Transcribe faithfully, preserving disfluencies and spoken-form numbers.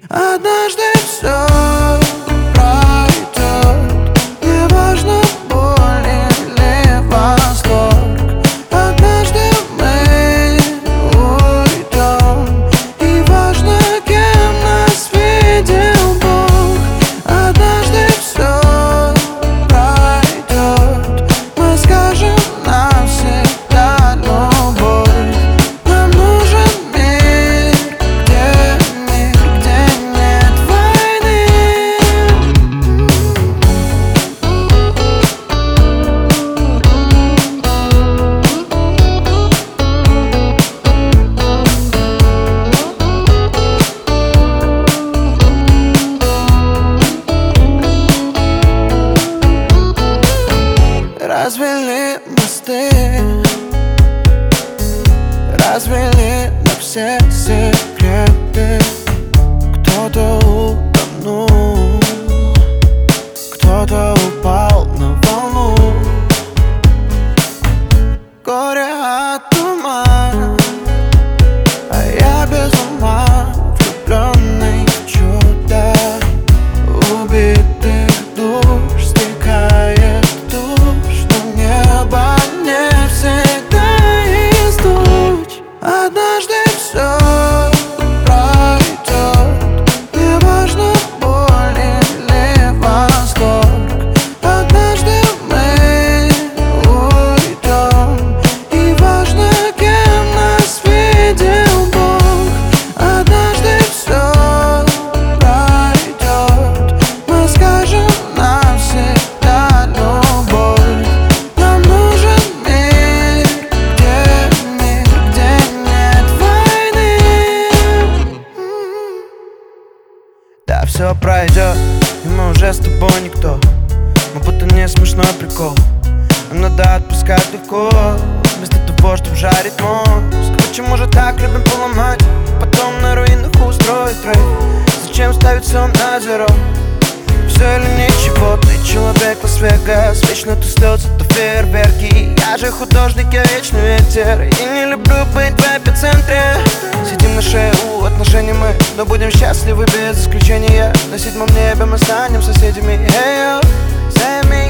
Однажды все пройдет, неважно, боль или восторг. Однажды мы уйдем, и важно, кем нас видел Бог. Однажды все пройдет, мы скажем навсегда любовь. Нам нужен мир, где мир, где нет войны. Развели мосты, развели на все секреты. Кто-то утонул, кто-то упал на волну. Горе от ума, а я без ума, влюбленный в чудо. Убитых душ стекает душ, но небо не всегда из туч. Однажды все пройдет, неважно, боль или восторг. Однажды мы уйдем, и важно, кем нас видел Бог. Однажды все пройдет, мы скажем навсегда любовь. Нам нужен мир, где мир, где нет войны. Да, все пройдет, и мы уже с тобой никто. Мы будто не смешной прикол, но надо отпускать легко, вместо того, чтоб жарить мозг. Почему же так любим поломать, потом на руинах устроить рейв? Зачем ставить все на зеро? Все или ничего, ты человек Лас-Вегас. Вечно то слезы, то фейерверки. Я же художник, я вечный ветер, и не люблю быть в эпицентре. Сидим на шее у отношений мы, но будем счастливы без исключения. На седьмом небе мы станем соседями. Hey, yo, say me.